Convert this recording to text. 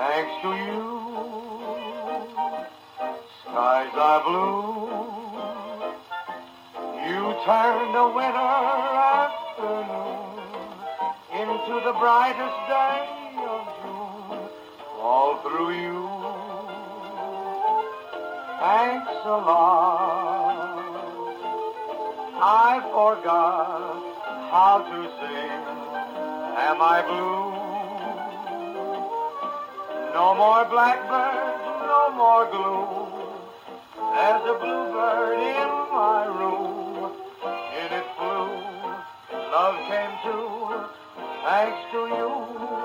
Thanks to you, skies are blue. You turned a winter afternoon into the brightest day of June. All through you, thanks a lot. I forgot how to sing. Am I blue? No more blackbirds, no more gloom. There's a bluebird in my room. In it flew, love came too, thanks to you.